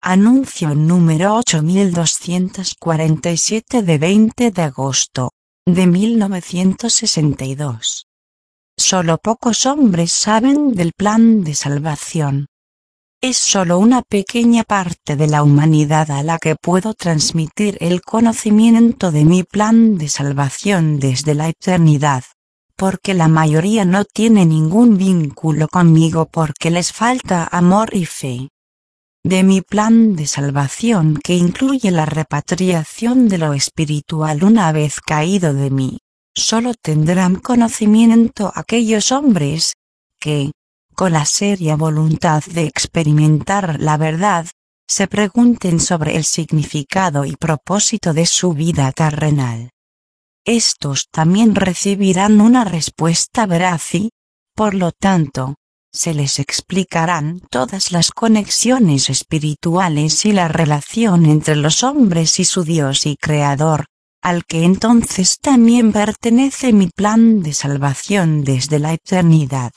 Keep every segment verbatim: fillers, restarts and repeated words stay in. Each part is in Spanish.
Anuncio número ocho mil doscientos cuarenta y siete de veinte de agosto de mil novecientos sesenta y dos. Solo pocos hombres saben del plan de salvación. Es solo una pequeña parte de la humanidad a la que puedo transmitir el conocimiento de mi plan de salvación desde la eternidad, porque la mayoría no tiene ningún vínculo conmigo porque les falta amor y fe. De mi plan de salvación que incluye la repatriación de lo espiritual una vez caído de mí, solo tendrán conocimiento aquellos hombres que, con la seria voluntad de experimentar la verdad, se pregunten sobre el significado y propósito de su vida terrenal. Estos también recibirán una respuesta veraz y, por lo tanto, se les explicarán todas las conexiones espirituales y la relación entre los hombres y su Dios y Creador, al que entonces también pertenece mi plan de salvación desde la eternidad.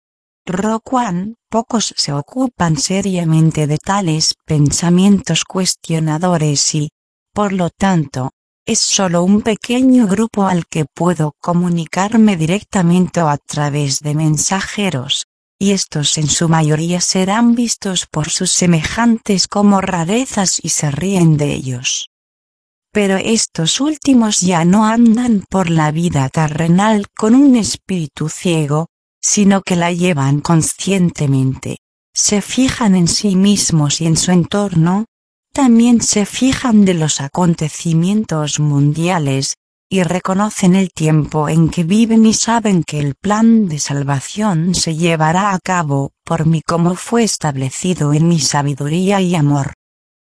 Roquan, pocos se ocupan seriamente de tales pensamientos cuestionadores y, por lo tanto, es solo un pequeño grupo al que puedo comunicarme directamente a través de mensajeros, y estos en su mayoría serán vistos por sus semejantes como rarezas y se ríen de ellos. Pero estos últimos ya no andan por la vida terrenal con un espíritu ciego, sino que la llevan conscientemente, se fijan en sí mismos y en su entorno, también se fijan de los acontecimientos mundiales, y reconocen el tiempo en que viven y saben que el plan de salvación se llevará a cabo por mí como fue establecido en mi sabiduría y amor.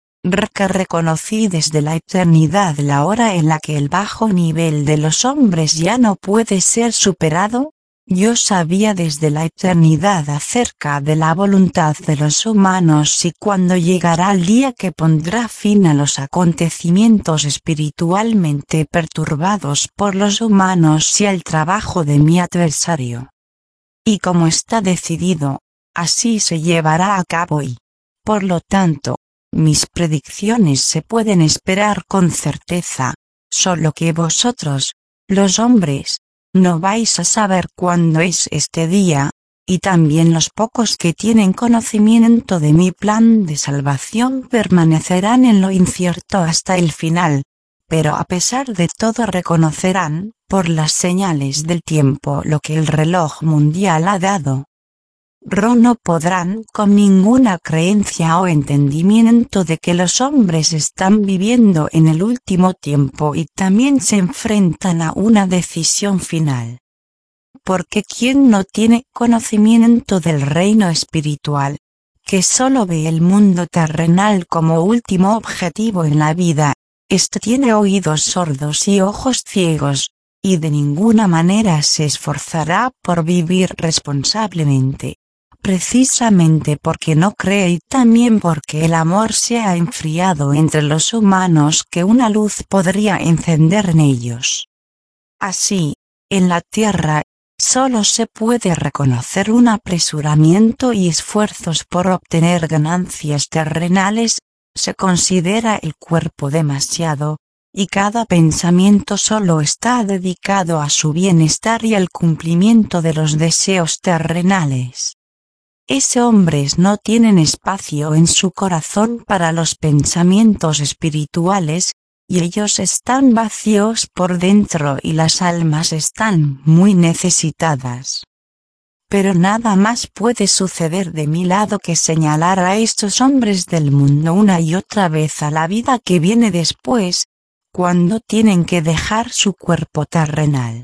Que reconocí desde la eternidad la hora en la que el bajo nivel de los hombres ya no puede ser superado. Yo sabía desde la eternidad acerca de la voluntad de los humanos y cuándo llegará el día que pondrá fin a los acontecimientos espiritualmente perturbados por los humanos y al trabajo de mi adversario. Y como está decidido, así se llevará a cabo y, por lo tanto, mis predicciones se pueden esperar con certeza, solo que vosotros, los hombres, no vais a saber cuándo es este día, y también los pocos que tienen conocimiento de mi plan de salvación permanecerán en lo incierto hasta el final, pero a pesar de todo reconocerán, por las señales del tiempo lo que el reloj mundial ha dado. Ro no podrán con ninguna creencia o entendimiento de que los hombres están viviendo en el último tiempo y también se enfrentan a una decisión final. Porque quien no tiene conocimiento del reino espiritual, que solo ve el mundo terrenal como último objetivo en la vida, éste tiene oídos sordos y ojos ciegos, y de ninguna manera se esforzará por vivir responsablemente. Precisamente porque no cree y también porque el amor se ha enfriado entre los humanos que una luz podría encender en ellos. Así, en la tierra, solo se puede reconocer un apresuramiento y esfuerzos por obtener ganancias terrenales, se considera el cuerpo demasiado, y cada pensamiento solo está dedicado a su bienestar y al cumplimiento de los deseos terrenales. Esos hombres no tienen espacio en su corazón para los pensamientos espirituales, y ellos están vacíos por dentro y las almas están muy necesitadas. Pero nada más puede suceder de mi lado que señalar a estos hombres del mundo una y otra vez a la vida que viene después, cuando tienen que dejar su cuerpo terrenal.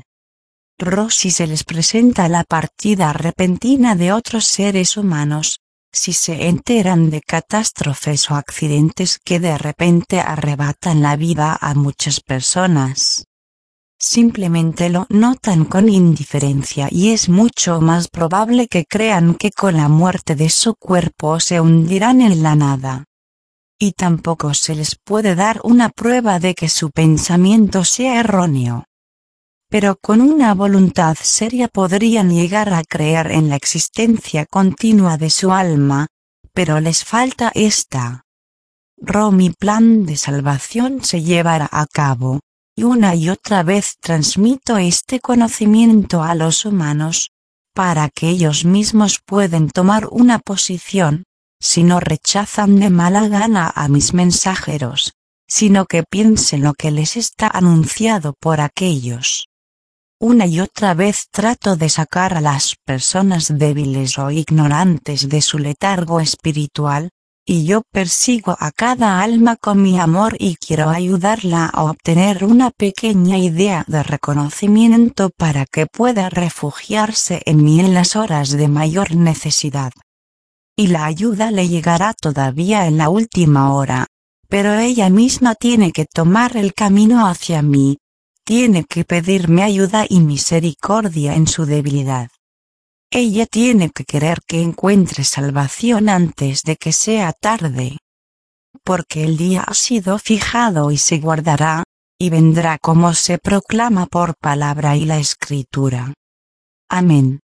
Si se les presenta la partida repentina de otros seres humanos, si se enteran de catástrofes o accidentes que de repente arrebatan la vida a muchas personas, simplemente lo notan con indiferencia y es mucho más probable que crean que con la muerte de su cuerpo se hundirán en la nada. Y tampoco se les puede dar una prueba de que su pensamiento sea erróneo. Pero con una voluntad seria podrían llegar a creer en la existencia continua de su alma, pero les falta esta. ro mi plan de salvación se llevará a cabo, y una y otra vez transmito este conocimiento a los humanos, para que ellos mismos puedan tomar una posición, si no rechazan de mala gana a mis mensajeros, sino que piensen lo que les está anunciado por aquellos. Una y otra vez trato de sacar a las personas débiles o ignorantes de su letargo espiritual, y yo persigo a cada alma con mi amor y quiero ayudarla a obtener una pequeña idea de reconocimiento para que pueda refugiarse en mí en las horas de mayor necesidad. Y la ayuda le llegará todavía en la última hora, pero ella misma tiene que tomar el camino hacia mí, tiene que pedirme ayuda y misericordia en su debilidad. Ella tiene que querer que encuentre salvación antes de que sea tarde. Porque el día ha sido fijado y se guardará, y vendrá como se proclama por palabra y la Escritura. Amén.